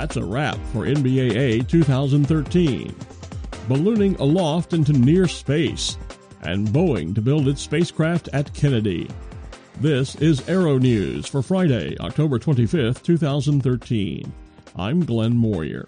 That's a wrap for NBAA 2013. Ballooning aloft into near space, and Boeing to build its spacecraft at Kennedy. This is Aero News for Friday, October 25th, 2013. I'm Glenn Moyer.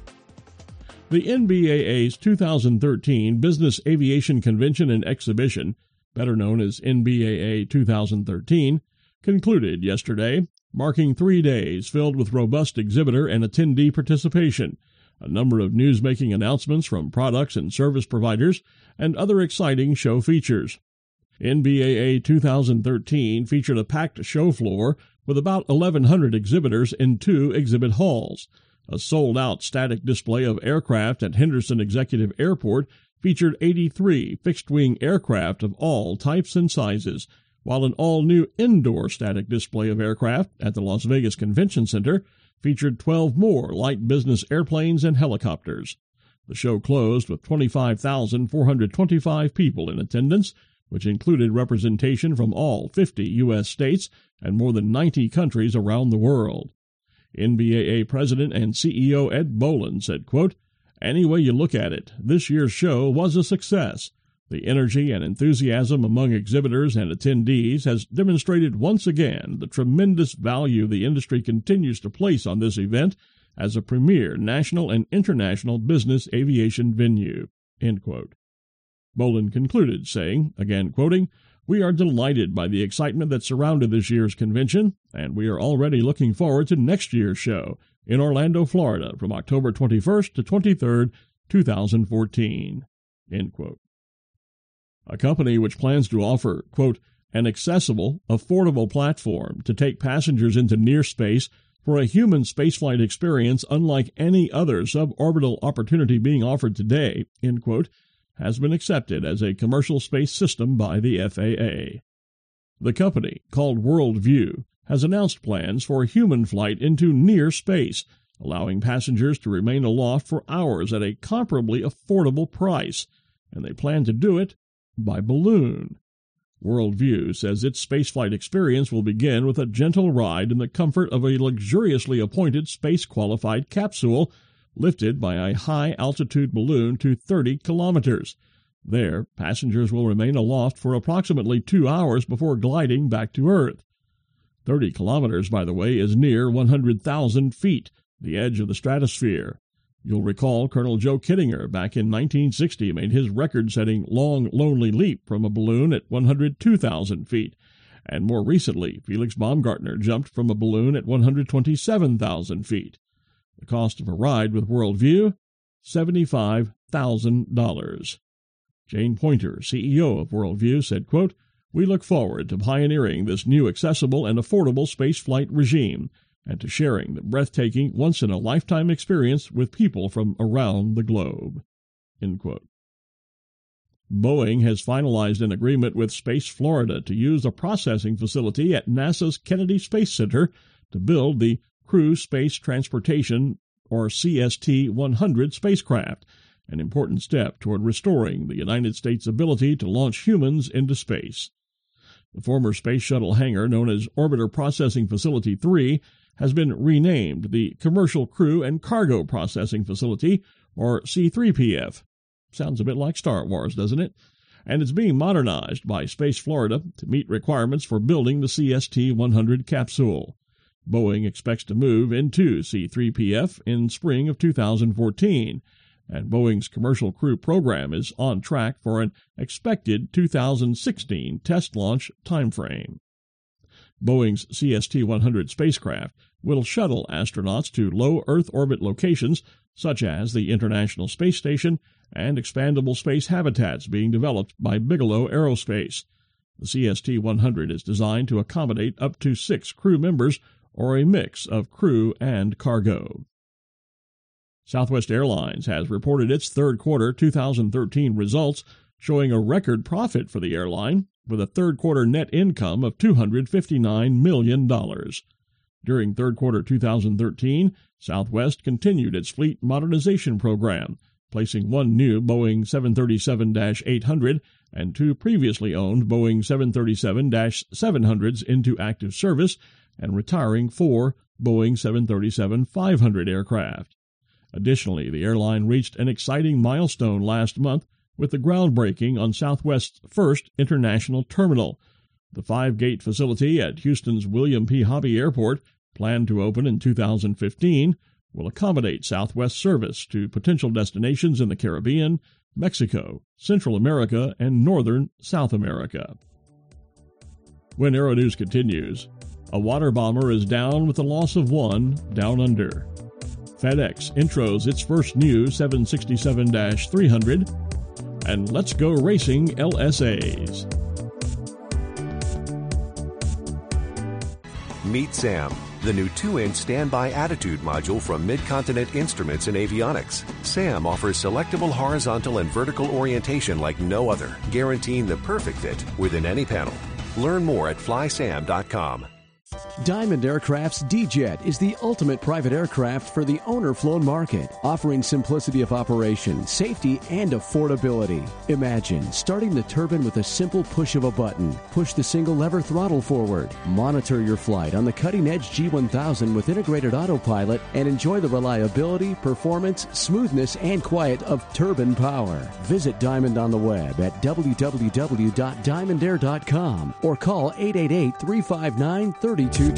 The NBAA's 2013 Business Aviation Convention and Exhibition, better known as NBAA 2013, concluded yesterday, marking 3 days filled with robust exhibitor and attendee participation, a number of news-making announcements from products and service providers, and other exciting show features. NBAA 2013 featured a packed show floor with about 1,100 exhibitors in 2 exhibit halls. A sold-out static display of aircraft at Henderson Executive Airport featured 83 fixed-wing aircraft of all types and sizes, while an all-new indoor static display of aircraft at the Las Vegas Convention Center featured 12 more light business airplanes and helicopters. The show closed with 25,425 people in attendance, which included representation from all 50 U.S. states and more than 90 countries around the world. NBAA President and CEO Ed Boland said, quote, "Any way you look at it, this year's show was a success. The energy and enthusiasm among exhibitors and attendees has demonstrated once again the tremendous value the industry continues to place on this event as a premier national and international business aviation venue." End quote. Boland concluded, saying, again quoting, "We are delighted by the excitement that surrounded this year's convention, and we are already looking forward to next year's show in Orlando, Florida, from October 21st to 23rd, 2014." End quote. A company which plans to offer, quote, "an accessible, affordable platform to take passengers into near space for a human spaceflight experience unlike any other suborbital opportunity being offered today," end quote, has been accepted as a commercial space system by the FAA. The company, called WorldView, has announced plans for a human flight into near space, allowing passengers to remain aloft for hours at a comparably affordable price, and they plan to do it by balloon. WorldView says its spaceflight experience will begin with a gentle ride in the comfort of a luxuriously appointed space-qualified capsule lifted by a high-altitude balloon to 30 kilometers. There, passengers will remain aloft for approximately 2 hours before gliding back to Earth. 30 kilometers, by the way, is near 100,000 feet, the edge of the stratosphere. You'll recall Colonel Joe Kittinger back in 1960 made his record-setting long, lonely leap from a balloon at 102,000 feet, and more recently, Felix Baumgartner jumped from a balloon at 127,000 feet. The cost of a ride with WorldView, $75,000. Jane Pointer, CEO of WorldView, said, quote, "We look forward to pioneering this new accessible and affordable spaceflight regime, and to sharing the breathtaking, once-in-a-lifetime experience with people from around the globe." End quote. Boeing has finalized an agreement with Space Florida to use a processing facility at NASA's Kennedy Space Center to build the Crew Space Transportation, or CST-100 spacecraft, an important step toward restoring the United States' ability to launch humans into space. The former Space Shuttle hangar, known as Orbiter Processing Facility 3, has been renamed the Commercial Crew and Cargo Processing Facility, or C3PF. Sounds a bit like Star Wars, doesn't it? And it's being modernized by Space Florida to meet requirements for building the CST-100 capsule. Boeing expects to move into C3PF in spring of 2014, and Boeing's Commercial Crew program is on track for an expected 2016 test launch timeframe. Boeing's CST-100 spacecraft will shuttle astronauts to low Earth orbit locations such as the International Space Station and expandable space habitats being developed by Bigelow Aerospace. The CST-100 is designed to accommodate up to 6 crew members or a mix of crew and cargo. Southwest Airlines has reported its third quarter 2013 results, showing a record profit for the airline, with a third-quarter net income of $259 million. During third quarter 2013, Southwest continued its fleet modernization program, placing 1 new Boeing 737-800 and 2 previously owned Boeing 737-700s into active service and retiring 4 Boeing 737-500 aircraft. Additionally, the airline reached an exciting milestone last month with the groundbreaking on Southwest's first international terminal. The 5-gate facility at Houston's William P. Hobby Airport, planned to open in 2015, will accommodate Southwest service to potential destinations in the Caribbean, Mexico, Central America, and northern South America. When Aeronews continues, a water bomber is down with the loss of one down under. FedEx intros its first new 767-300, and Let's Go Racing LSAs. Meet SAM, the new 2-inch standby attitude module from Mid-Continent Instruments and Avionics. SAM offers selectable horizontal and vertical orientation like no other, guaranteeing the perfect fit within any panel. Learn more at flysam.com. Diamond Aircraft's D-Jet is the ultimate private aircraft for the owner-flown market, offering simplicity of operation, safety, and affordability. Imagine starting the turbine with a simple push of a button. Push the single-lever throttle forward. Monitor your flight on the cutting-edge G1000 with integrated autopilot and enjoy the reliability, performance, smoothness, and quiet of turbine power. Visit Diamond on the web at www.diamondair.com or call 888-359-3220.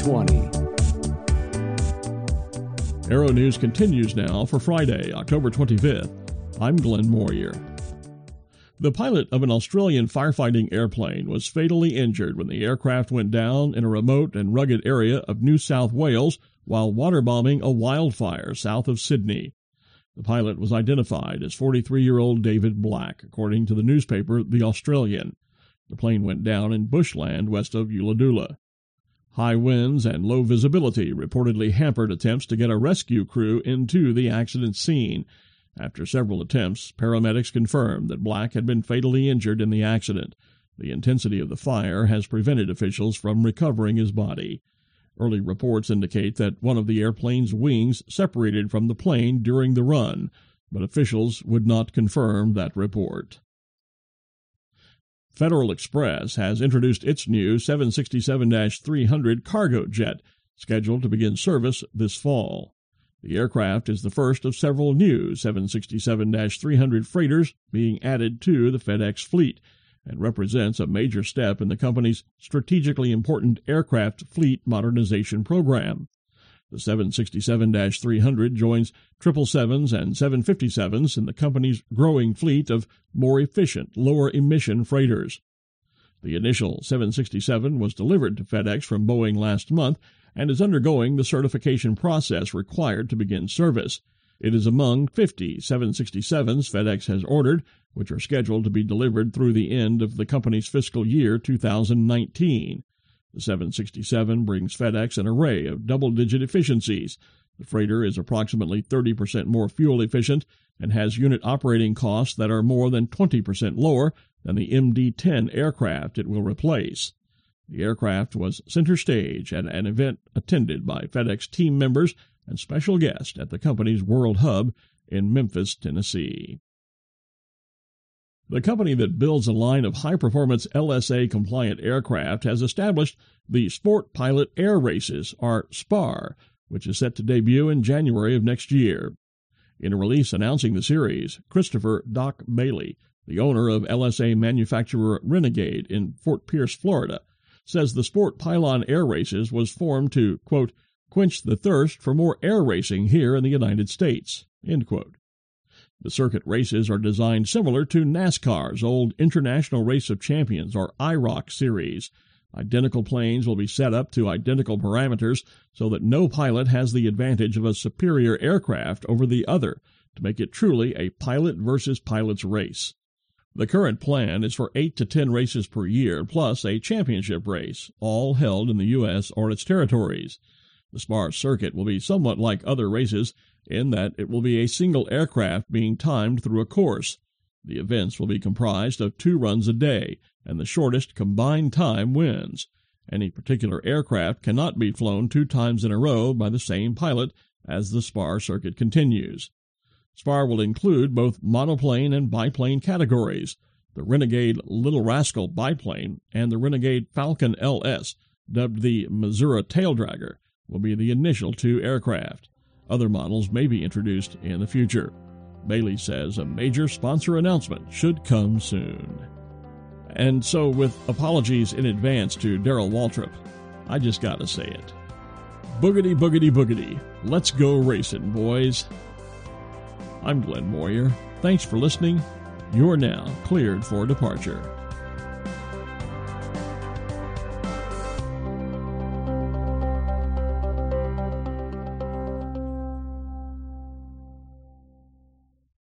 Aeronews continues now for Friday, October 25th. I'm Glenn Moyer. The pilot of an Australian firefighting airplane was fatally injured when the aircraft went down in a remote and rugged area of New South Wales while waterbombing a wildfire south of Sydney. The pilot was identified as 43-year-old David Black, according to the newspaper The Australian. The plane went down in bushland west of Ulladulla. High winds and low visibility reportedly hampered attempts to get a rescue crew into the accident scene. After several attempts, paramedics confirmed that Black had been fatally injured in the accident. The intensity of the fire has prevented officials from recovering his body. Early reports indicate that one of the airplane's wings separated from the plane during the run, but officials would not confirm that report. Federal Express has introduced its new 767-300 cargo jet, scheduled to begin service this fall. The aircraft is the first of several new 767-300 freighters being added to the FedEx fleet, and represents a major step in the company's strategically important aircraft fleet modernization program. The 767-300 joins 777s and 757s in the company's growing fleet of more efficient, lower-emission freighters. The initial 767 was delivered to FedEx from Boeing last month and is undergoing the certification process required to begin service. It is among 50 767s FedEx has ordered, which are scheduled to be delivered through the end of the company's fiscal year 2019. The 767 brings FedEx an array of double-digit efficiencies. The freighter is approximately 30% more fuel efficient and has unit operating costs that are more than 20% lower than the MD-10 aircraft it will replace. The aircraft was center stage at an event attended by FedEx team members and special guests at the company's World Hub in Memphis, Tennessee. The company that builds a line of high-performance LSA-compliant aircraft has established the Sport Pilot Air Races, or SPAR, which is set to debut in January of next year. In a release announcing the series, Christopher "Doc" Bailey, the owner of LSA manufacturer Renegade in Fort Pierce, Florida, says the Sport Pylon Air Races was formed to, quote, quench the thirst for more air racing here in the United States, end quote. The circuit races are designed similar to NASCAR's old International Race of Champions, or IROC series. Identical planes will be set up to identical parameters so that no pilot has the advantage of a superior aircraft over the other, to make it truly a pilot versus pilots race. The current plan is for 8 to 10 races per year, plus a championship race, all held in the U.S. or its territories. The SPAR circuit will be somewhat like other races in that it will be a single aircraft being timed through a course. The events will be comprised of 2 runs a day, and the shortest combined time wins. Any particular aircraft cannot be flown 2 times in a row by the same pilot as the SPAR circuit continues. SPAR will include both monoplane and biplane categories. The Renegade Little Rascal biplane and the Renegade Falcon LS, dubbed the Missouri Taildragger, will be the initial 2 aircraft. Other models may be introduced in the future. Bailey says a major sponsor announcement should come soon. And so, with apologies in advance to Darrell Waltrip, I just gotta say it. Boogity, boogity, boogity. Let's go racing, boys. I'm Glenn Moyer. Thanks for listening. You're now cleared for departure.